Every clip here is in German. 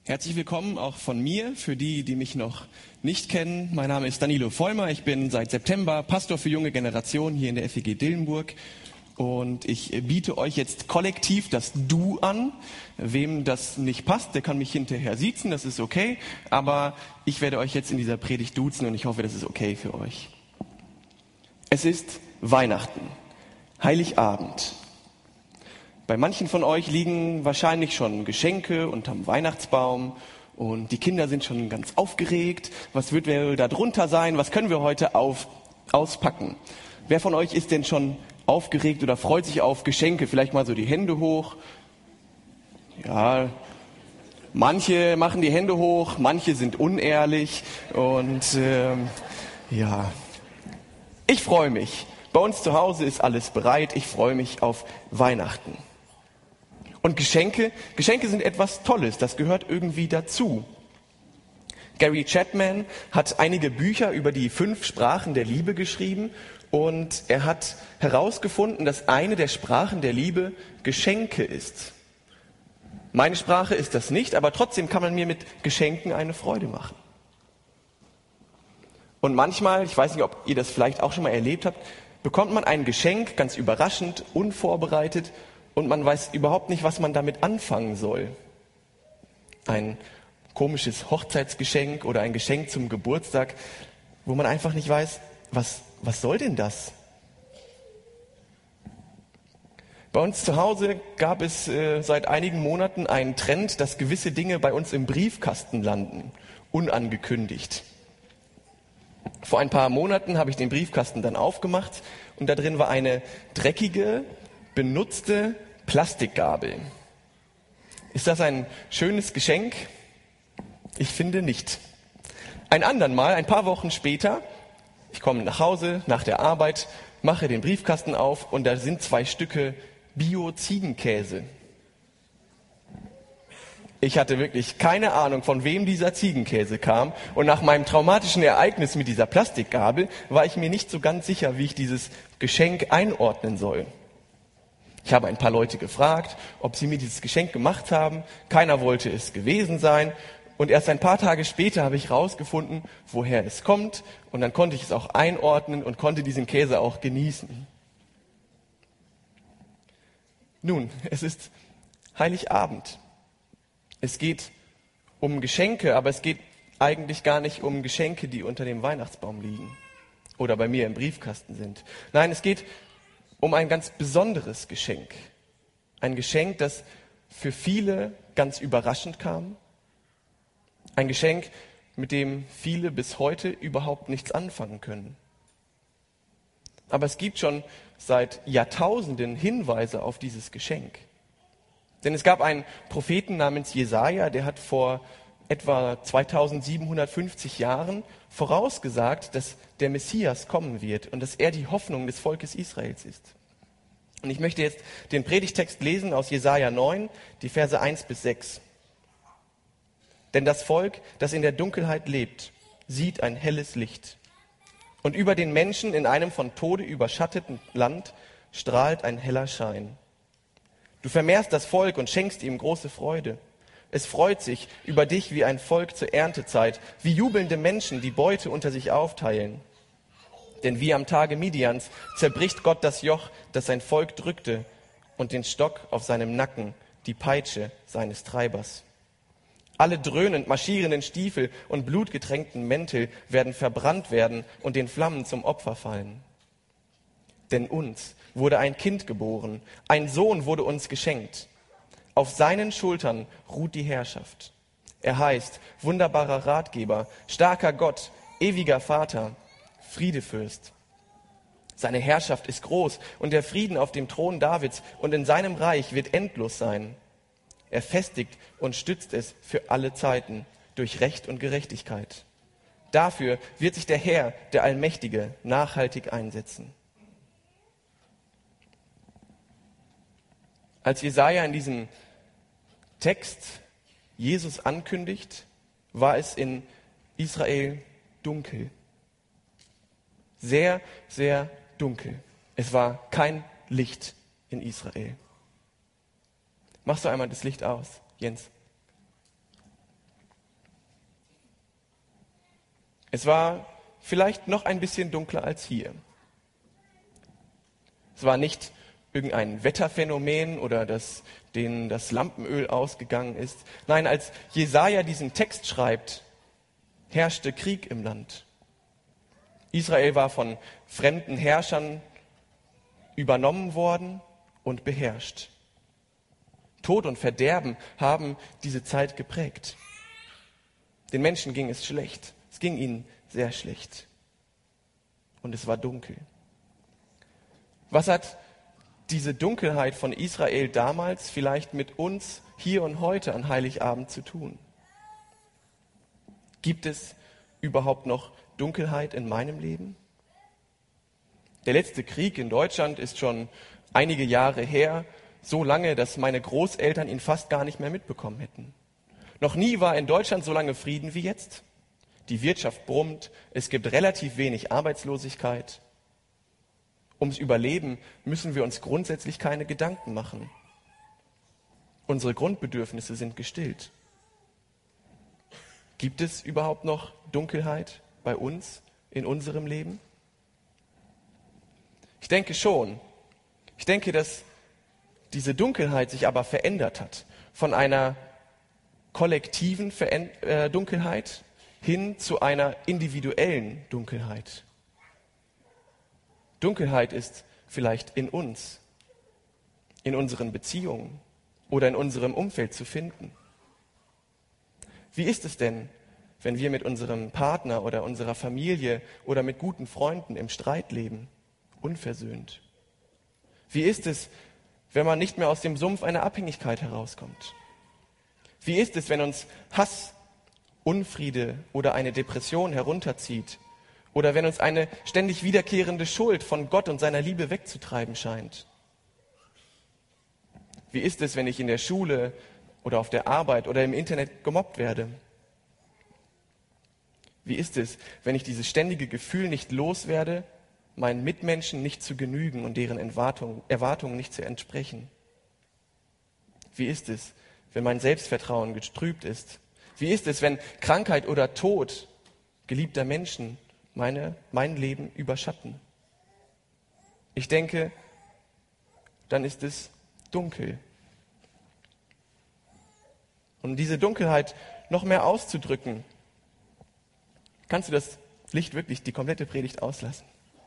Herzlich willkommen auch von mir, für die, die mich noch nicht kennen. Mein Name ist Danilo Vollmer, ich bin seit September Pastor für junge Generationen hier in der FEG Dillenburg. Und ich biete euch jetzt kollektiv das Du an. Wem das nicht passt, der kann mich hinterher siezen, das ist okay. Aber ich werde euch jetzt in dieser Predigt duzen und ich hoffe, das ist okay für euch. Es ist Weihnachten, Heiligabend. Bei manchen von euch liegen wahrscheinlich schon Geschenke unterm Weihnachtsbaum und die Kinder sind schon ganz aufgeregt. Was wird wohl da drunter sein? Was können wir heute auspacken? Wer von euch ist denn schon aufgeregt oder freut sich auf Geschenke? Vielleicht mal so die Hände hoch. Ja, manche machen die Hände hoch, manche sind unehrlich und ja, ich freue mich. Bei uns zu Hause ist alles bereit. Ich freue mich auf Weihnachten. Und Geschenke sind etwas Tolles, das gehört irgendwie dazu. Gary Chapman hat einige Bücher über die 5 Sprachen der Liebe geschrieben und er hat herausgefunden, dass eine der Sprachen der Liebe Geschenke ist. Meine Sprache ist das nicht, aber trotzdem kann man mir mit Geschenken eine Freude machen. Und manchmal, ich weiß nicht, ob ihr das vielleicht auch schon mal erlebt habt, bekommt man ein Geschenk ganz überraschend, unvorbereitet und man weiß überhaupt nicht, was man damit anfangen soll. Ein komisches Hochzeitsgeschenk oder ein Geschenk zum Geburtstag, wo man einfach nicht weiß, was soll denn das? Bei uns zu Hause gab es seit einigen Monaten einen Trend, dass gewisse Dinge bei uns im Briefkasten landen, unangekündigt. Vor ein paar Monaten habe ich den Briefkasten dann aufgemacht und da drin war eine dreckige, benutzte Plastikgabel. Ist das ein schönes Geschenk? Ich finde nicht. Ein paar Wochen später, ich komme nach Hause nach der Arbeit, mache den Briefkasten auf und da sind 2 Stücke Bio-Ziegenkäse. Ich hatte wirklich keine Ahnung, von wem dieser Ziegenkäse kam. Und nach meinem traumatischen Ereignis mit dieser Plastikgabel war ich mir nicht so ganz sicher, wie ich dieses Geschenk einordnen soll. Ich habe ein paar Leute gefragt, ob sie mir dieses Geschenk gemacht haben. Keiner wollte es gewesen sein. Und erst ein paar Tage später habe ich herausgefunden, woher es kommt. Und dann konnte ich es auch einordnen und konnte diesen Käse auch genießen. Nun, es ist Heiligabend. Es geht um Geschenke, aber es geht eigentlich gar nicht um Geschenke, die unter dem Weihnachtsbaum liegen oder bei mir im Briefkasten sind. Nein, es geht um ein ganz besonderes Geschenk. Ein Geschenk, das für viele ganz überraschend kam. Ein Geschenk, mit dem viele bis heute überhaupt nichts anfangen können. Aber es gibt schon seit Jahrtausenden Hinweise auf dieses Geschenk. Denn es gab einen Propheten namens Jesaja, der hat vor etwa 2750 Jahren vorausgesagt, dass der Messias kommen wird und dass er die Hoffnung des Volkes Israels ist. Und ich möchte jetzt den Predigtext lesen aus Jesaja 9, die Verse 1-6. Denn das Volk, das in der Dunkelheit lebt, sieht ein helles Licht. Und über den Menschen in einem von Tode überschatteten Land strahlt ein heller Schein. Du vermehrst das Volk und schenkst ihm große Freude. Es freut sich über dich wie ein Volk zur Erntezeit, wie jubelnde Menschen, die Beute unter sich aufteilen. Denn wie am Tage Midians zerbricht Gott das Joch, das sein Volk drückte, und den Stock auf seinem Nacken, die Peitsche seines Treibers. Alle dröhnend marschierenden Stiefel und blutgetränkten Mäntel werden verbrannt werden und den Flammen zum Opfer fallen. Denn uns wurde ein Kind geboren, ein Sohn wurde uns geschenkt. Auf seinen Schultern ruht die Herrschaft. Er heißt wunderbarer Ratgeber, starker Gott, ewiger Vater, Friedefürst. Seine Herrschaft ist groß und der Frieden auf dem Thron Davids und in seinem Reich wird endlos sein. Er festigt und stützt es für alle Zeiten durch Recht und Gerechtigkeit. Dafür wird sich der Herr, der Allmächtige, nachhaltig einsetzen. Als Jesaja in diesem Text Jesus ankündigt, war es in Israel dunkel. Sehr, sehr dunkel. Es war kein Licht in Israel. Machst du einmal das Licht aus, Jens? Es war vielleicht noch ein bisschen dunkler als hier. Es war nicht irgendein Wetterphänomen oder denen das Lampenöl ausgegangen ist. Nein, als Jesaja diesen Text schreibt, herrschte Krieg im Land. Israel war von fremden Herrschern übernommen worden und beherrscht. Tod und Verderben haben diese Zeit geprägt. Den Menschen ging es schlecht. Es ging ihnen sehr schlecht. Und es war dunkel. Was hat diese Dunkelheit von Israel damals vielleicht mit uns hier und heute an Heiligabend zu tun? Gibt es überhaupt noch Dunkelheit in meinem Leben? Der letzte Krieg in Deutschland ist schon einige Jahre her, so lange, dass meine Großeltern ihn fast gar nicht mehr mitbekommen hätten. Noch nie war in Deutschland so lange Frieden wie jetzt. Die Wirtschaft brummt, es gibt relativ wenig Arbeitslosigkeit. Ums Überleben müssen wir uns grundsätzlich keine Gedanken machen. Unsere Grundbedürfnisse sind gestillt. Gibt es überhaupt noch Dunkelheit bei uns in unserem Leben? Ich denke schon. Ich denke, dass diese Dunkelheit sich aber verändert hat. Von einer kollektiven Dunkelheit hin zu einer individuellen Dunkelheit. Dunkelheit ist vielleicht in uns, in unseren Beziehungen oder in unserem Umfeld zu finden. Wie ist es denn, wenn wir mit unserem Partner oder unserer Familie oder mit guten Freunden im Streit leben, unversöhnt? Wie ist es, wenn man nicht mehr aus dem Sumpf einer Abhängigkeit herauskommt? Wie ist es, wenn uns Hass, Unfriede oder eine Depression herunterzieht? Oder wenn uns eine ständig wiederkehrende Schuld von Gott und seiner Liebe wegzutreiben scheint? Wie ist es, wenn ich in der Schule oder auf der Arbeit oder im Internet gemobbt werde? Wie ist es, wenn ich dieses ständige Gefühl nicht loswerde, meinen Mitmenschen nicht zu genügen und deren Erwartungen nicht zu entsprechen? Wie ist es, wenn mein Selbstvertrauen getrübt ist? Wie ist es, wenn Krankheit oder Tod geliebter Menschen mein Leben überschatten? Ich denke, dann ist es dunkel. Um diese Dunkelheit noch mehr auszudrücken, kannst du das Licht wirklich die komplette Predigt auslassen.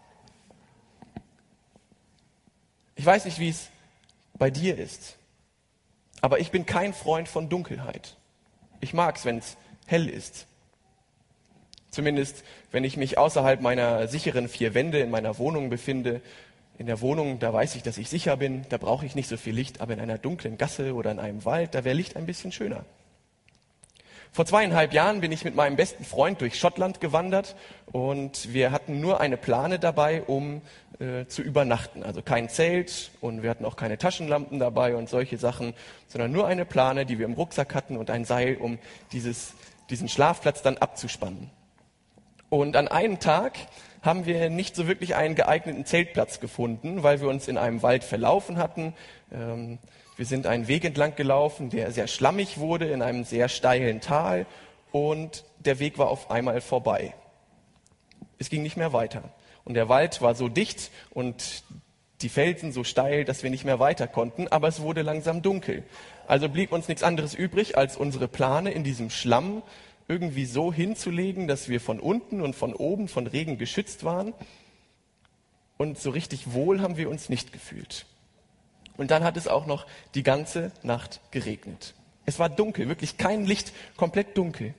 Ich weiß nicht, wie es bei dir ist, aber ich bin kein Freund von Dunkelheit. Ich mag es, wenn es hell ist. Zumindest, wenn ich mich außerhalb meiner sicheren 4 Wände in meiner Wohnung befinde. In der Wohnung, da weiß ich, dass ich sicher bin, da brauche ich nicht so viel Licht, aber in einer dunklen Gasse oder in einem Wald, da wäre Licht ein bisschen schöner. Vor 2,5 Jahren bin ich mit meinem besten Freund durch Schottland gewandert und wir hatten nur eine Plane dabei, um zu übernachten. Also kein Zelt und wir hatten auch keine Taschenlampen dabei und solche Sachen, sondern nur eine Plane, die wir im Rucksack hatten und ein Seil, um diesen Schlafplatz dann abzuspannen. Und an einem Tag haben wir nicht so wirklich einen geeigneten Zeltplatz gefunden, weil wir uns in einem Wald verlaufen hatten. Wir sind einen Weg entlang gelaufen, der sehr schlammig wurde, in einem sehr steilen Tal und der Weg war auf einmal vorbei. Es ging nicht mehr weiter. Und der Wald war so dicht und die Felsen so steil, dass wir nicht mehr weiter konnten, aber es wurde langsam dunkel. Also blieb uns nichts anderes übrig, als unsere Plane in diesem Schlamm irgendwie so hinzulegen, dass wir von unten und von oben von Regen geschützt waren. Und so richtig wohl haben wir uns nicht gefühlt. Und dann hat es auch noch die ganze Nacht geregnet. Es war dunkel, wirklich kein Licht, komplett dunkel.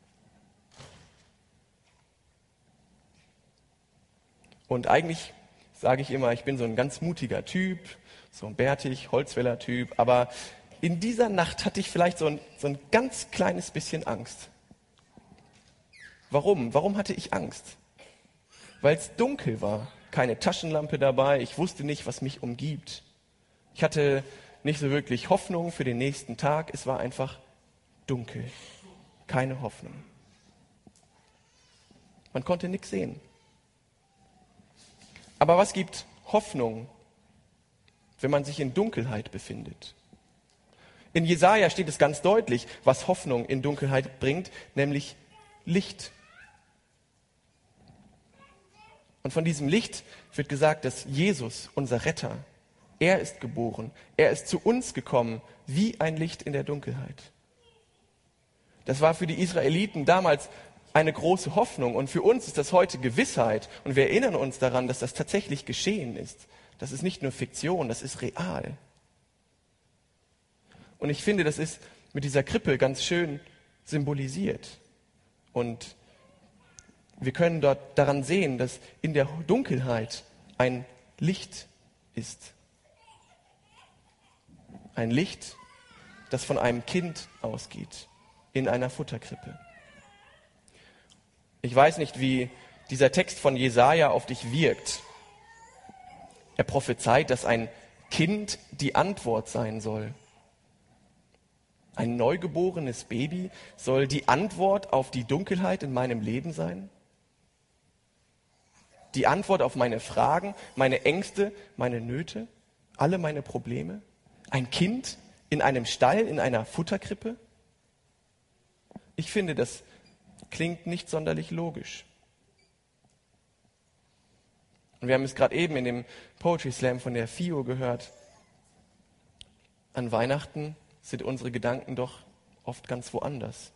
Und eigentlich sage ich immer, ich bin so ein ganz mutiger Typ, so ein bärtig, Holzfäller-Typ. Aber in dieser Nacht hatte ich vielleicht so ein ganz kleines bisschen Angst. Warum? Warum hatte ich Angst? Weil es dunkel war, keine Taschenlampe dabei, ich wusste nicht, was mich umgibt. Ich hatte nicht so wirklich Hoffnung für den nächsten Tag, es war einfach dunkel, keine Hoffnung. Man konnte nichts sehen. Aber was gibt Hoffnung, wenn man sich in Dunkelheit befindet? In Jesaja steht es ganz deutlich, was Hoffnung in Dunkelheit bringt, nämlich Licht. Und von diesem Licht wird gesagt, dass Jesus, unser Retter, er ist geboren. Er ist zu uns gekommen wie ein Licht in der Dunkelheit. Das war für die Israeliten damals eine große Hoffnung. Und für uns ist das heute Gewissheit. Und wir erinnern uns daran, dass das tatsächlich geschehen ist. Das ist nicht nur Fiktion, das ist real. Und ich finde, das ist mit dieser Krippe ganz schön symbolisiert. Und wir können dort daran sehen, dass in der Dunkelheit ein Licht ist. Ein Licht, das von einem Kind ausgeht, in einer Futterkrippe. Ich weiß nicht, wie dieser Text von Jesaja auf dich wirkt. Er prophezeit, dass ein Kind die Antwort sein soll. Ein neugeborenes Baby soll die Antwort auf die Dunkelheit in meinem Leben sein? Die Antwort auf meine Fragen, meine Ängste, meine Nöte, alle meine Probleme? Ein Kind in einem Stall, in einer Futterkrippe? Ich finde, das klingt nicht sonderlich logisch. Und wir haben es gerade eben in dem Poetry Slam von der FIO gehört. An Weihnachten sind unsere Gedanken doch oft ganz woanders.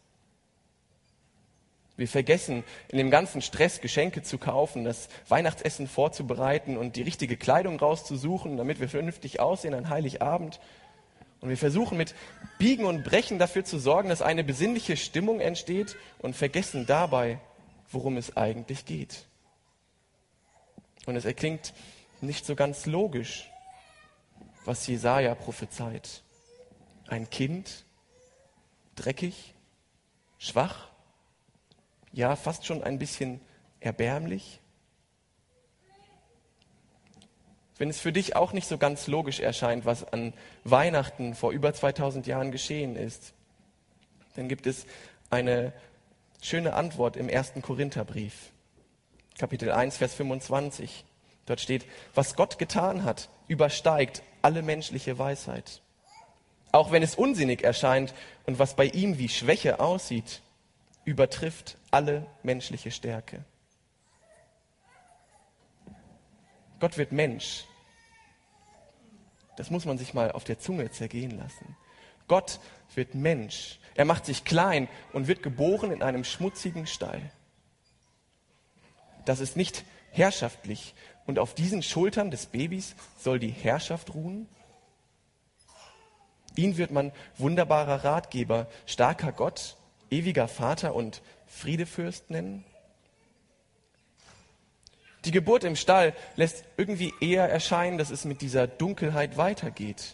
Wir vergessen in dem ganzen Stress, Geschenke zu kaufen, das Weihnachtsessen vorzubereiten und die richtige Kleidung rauszusuchen, damit wir vernünftig aussehen an Heiligabend. Und wir versuchen mit Biegen und Brechen dafür zu sorgen, dass eine besinnliche Stimmung entsteht und vergessen dabei, worum es eigentlich geht. Und es erklingt nicht so ganz logisch, was Jesaja prophezeit. Ein Kind, dreckig, schwach, ja, fast schon ein bisschen erbärmlich. Wenn es für dich auch nicht so ganz logisch erscheint, was an Weihnachten vor über 2000 Jahren geschehen ist, dann gibt es eine schöne Antwort im 1. Korintherbrief, Kapitel 1, Vers 25. Dort steht, was Gott getan hat, übersteigt alle menschliche Weisheit. Auch wenn es unsinnig erscheint und was bei ihm wie Schwäche aussieht, übertrifft alle menschliche Stärke. Gott wird Mensch. Das muss man sich mal auf der Zunge zergehen lassen. Gott wird Mensch. Er macht sich klein und wird geboren in einem schmutzigen Stall. Das ist nicht herrschaftlich. Und auf diesen Schultern des Babys soll die Herrschaft ruhen? Ihn wird man wunderbarer Ratgeber, starker Gott, ewiger Vater und Friedefürst nennen? Die Geburt im Stall lässt irgendwie eher erscheinen, dass es mit dieser Dunkelheit weitergeht.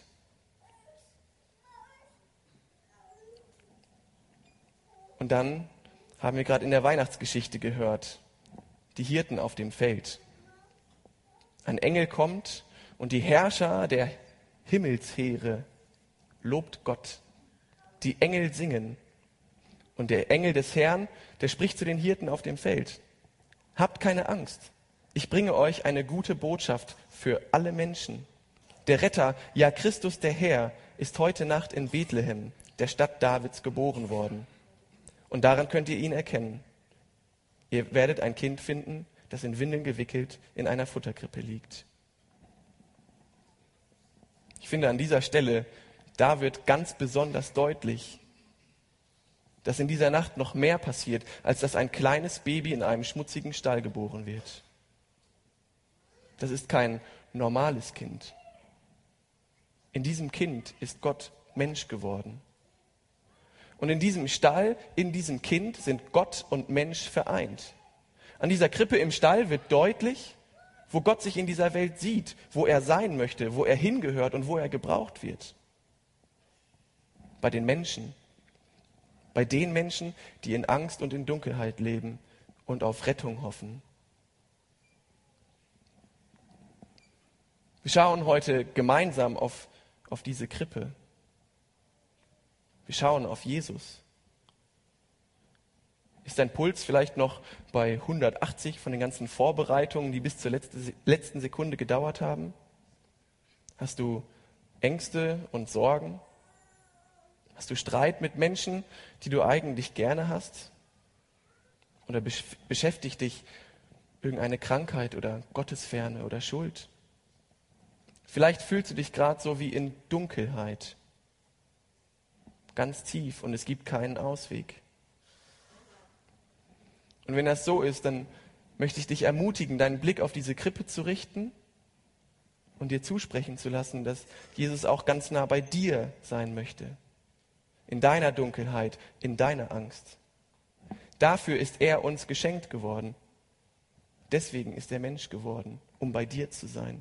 Und dann haben wir gerade in der Weihnachtsgeschichte gehört, die Hirten auf dem Feld. Ein Engel kommt und die Herrscher der Himmelsheere lobt Gott. Die Engel singen. Und der Engel des Herrn, der spricht zu den Hirten auf dem Feld. Habt keine Angst. Ich bringe euch eine gute Botschaft für alle Menschen. Der Retter, ja Christus der Herr, ist heute Nacht in Bethlehem, der Stadt Davids, geboren worden. Und daran könnt ihr ihn erkennen. Ihr werdet ein Kind finden, das in Windeln gewickelt in einer Futterkrippe liegt. Ich finde an dieser Stelle, da wird ganz besonders deutlich, dass in dieser Nacht noch mehr passiert, als dass ein kleines Baby in einem schmutzigen Stall geboren wird. Das ist kein normales Kind. In diesem Kind ist Gott Mensch geworden. Und in diesem Stall, in diesem Kind sind Gott und Mensch vereint. An dieser Krippe im Stall wird deutlich, wo Gott sich in dieser Welt sieht, wo er sein möchte, wo er hingehört und wo er gebraucht wird. Bei den Menschen. Bei den Menschen, die in Angst und in Dunkelheit leben und auf Rettung hoffen. Wir schauen heute gemeinsam auf diese Krippe. Wir schauen auf Jesus. Ist dein Puls vielleicht noch bei 180 von den ganzen Vorbereitungen, die bis zur letzten Sekunde gedauert haben? Hast du Ängste und Sorgen? Hast du Streit mit Menschen, die du eigentlich gerne hast? Oder beschäftigt dich irgendeine Krankheit oder Gottesferne oder Schuld. Vielleicht fühlst du dich gerade so wie in Dunkelheit, ganz tief und es gibt keinen Ausweg. Und wenn das so ist, dann möchte ich dich ermutigen, deinen Blick auf diese Krippe zu richten und dir zusprechen zu lassen, dass Jesus auch ganz nah bei dir sein möchte. In deiner Dunkelheit, in deiner Angst. Dafür ist er uns geschenkt geworden. Deswegen ist er Mensch geworden, um bei dir zu sein.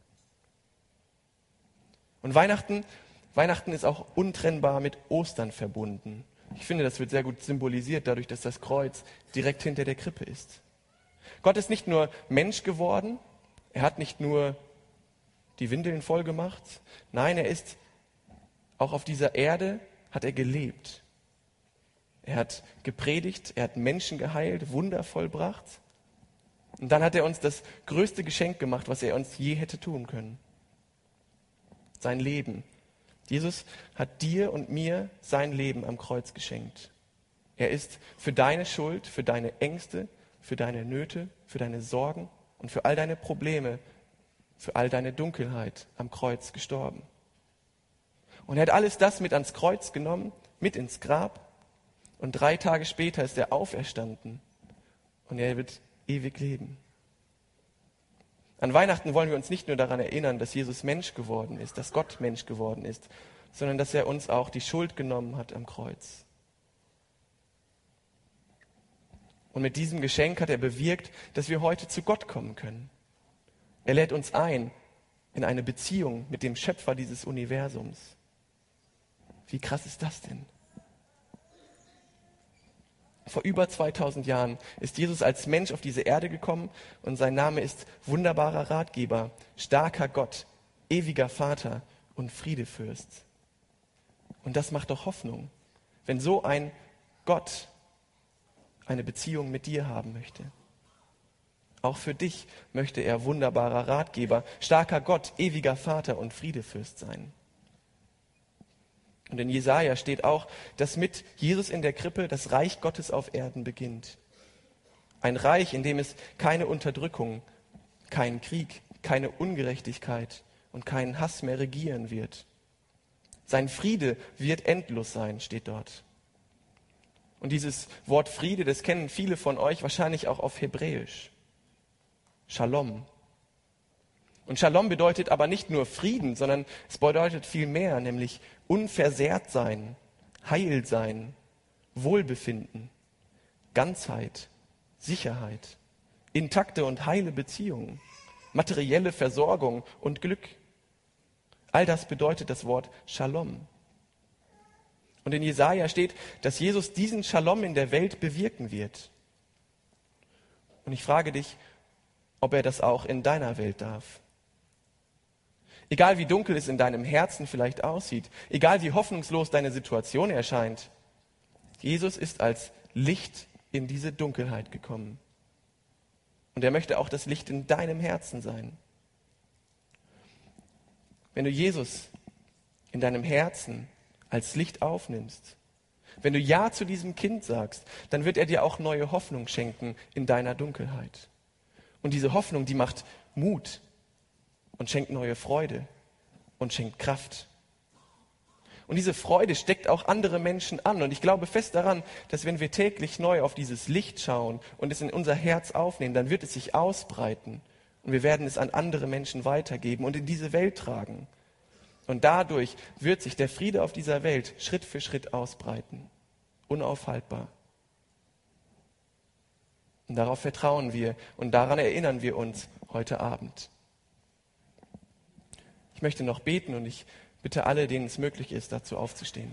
Und Weihnachten ist auch untrennbar mit Ostern verbunden. Ich finde, das wird sehr gut symbolisiert dadurch, dass das Kreuz direkt hinter der Krippe ist. Gott ist nicht nur Mensch geworden, er hat nicht nur die Windeln voll gemacht, nein, er ist auch auf dieser Erde, hat er gelebt. Er hat gepredigt, er hat Menschen geheilt, Wunder vollbracht. Und dann hat er uns das größte Geschenk gemacht, was er uns je hätte tun können. Sein Leben. Jesus hat dir und mir sein Leben am Kreuz geschenkt. Er ist für deine Schuld, für deine Ängste, für deine Nöte, für deine Sorgen und für all deine Probleme, für all deine Dunkelheit am Kreuz gestorben. Und er hat alles das mit ans Kreuz genommen, mit ins Grab. Und 3 Tage später ist er auferstanden. Und er wird ewig leben. An Weihnachten wollen wir uns nicht nur daran erinnern, dass Jesus Mensch geworden ist, dass Gott Mensch geworden ist, sondern dass er uns auch die Schuld genommen hat am Kreuz. Und mit diesem Geschenk hat er bewirkt, dass wir heute zu Gott kommen können. Er lädt uns ein in eine Beziehung mit dem Schöpfer dieses Universums. Wie krass ist das denn? Vor über 2000 Jahren ist Jesus als Mensch auf diese Erde gekommen und sein Name ist wunderbarer Ratgeber, starker Gott, ewiger Vater und Friedefürst. Und das macht doch Hoffnung, wenn so ein Gott eine Beziehung mit dir haben möchte. Auch für dich möchte er wunderbarer Ratgeber, starker Gott, ewiger Vater und Friedefürst sein. Und in Jesaja steht auch, dass mit Jesus in der Krippe das Reich Gottes auf Erden beginnt. Ein Reich, in dem es keine Unterdrückung, keinen Krieg, keine Ungerechtigkeit und keinen Hass mehr regieren wird. Sein Friede wird endlos sein, steht dort. Und dieses Wort Friede, das kennen viele von euch wahrscheinlich auch auf Hebräisch. Shalom. Und Shalom bedeutet aber nicht nur Frieden, sondern es bedeutet viel mehr, nämlich unversehrt sein, heil sein, Wohlbefinden, Ganzheit, Sicherheit, intakte und heile Beziehungen, materielle Versorgung und Glück. All das bedeutet das Wort Shalom. Und in Jesaja steht, dass Jesus diesen Shalom in der Welt bewirken wird. Und ich frage dich, ob er das auch in deiner Welt darf. Egal wie dunkel es in deinem Herzen vielleicht aussieht, egal wie hoffnungslos deine Situation erscheint, Jesus ist als Licht in diese Dunkelheit gekommen. Und er möchte auch das Licht in deinem Herzen sein. Wenn du Jesus in deinem Herzen als Licht aufnimmst, wenn du Ja zu diesem Kind sagst, dann wird er dir auch neue Hoffnung schenken in deiner Dunkelheit. Und diese Hoffnung, die macht Mut und schenkt neue Freude und schenkt Kraft. Und diese Freude steckt auch andere Menschen an. Und ich glaube fest daran, dass wenn wir täglich neu auf dieses Licht schauen und es in unser Herz aufnehmen, dann wird es sich ausbreiten. Und wir werden es an andere Menschen weitergeben und in diese Welt tragen. Und dadurch wird sich der Friede auf dieser Welt Schritt für Schritt ausbreiten. Unaufhaltbar. Und darauf vertrauen wir und daran erinnern wir uns heute Abend. Ich möchte noch beten und ich bitte alle, denen es möglich ist, dazu aufzustehen.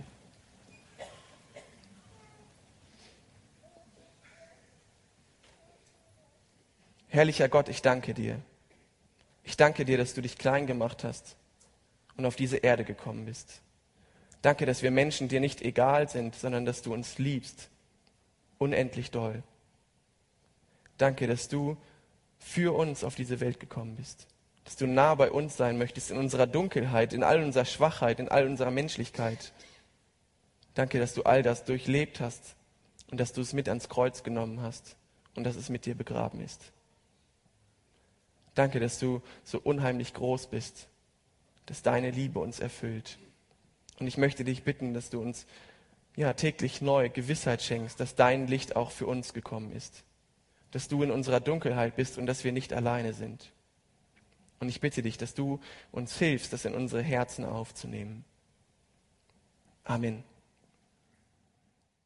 Herrlicher Gott, ich danke dir. Ich danke dir, dass du dich klein gemacht hast und auf diese Erde gekommen bist. Danke, dass wir Menschen dir nicht egal sind, sondern dass du uns liebst. Unendlich doll. Danke, dass du für uns auf diese Welt gekommen bist. Dass du nah bei uns sein möchtest, in unserer Dunkelheit, in all unserer Schwachheit, in all unserer Menschlichkeit. Danke, dass du all das durchlebt hast und dass du es mit ans Kreuz genommen hast und dass es mit dir begraben ist. Danke, dass du so unheimlich groß bist, dass deine Liebe uns erfüllt. Und ich möchte dich bitten, dass du uns täglich neu Gewissheit schenkst, dass dein Licht auch für uns gekommen ist, dass du in unserer Dunkelheit bist und dass wir nicht alleine sind. Und ich bitte dich, dass du uns hilfst, das in unsere Herzen aufzunehmen. Amen.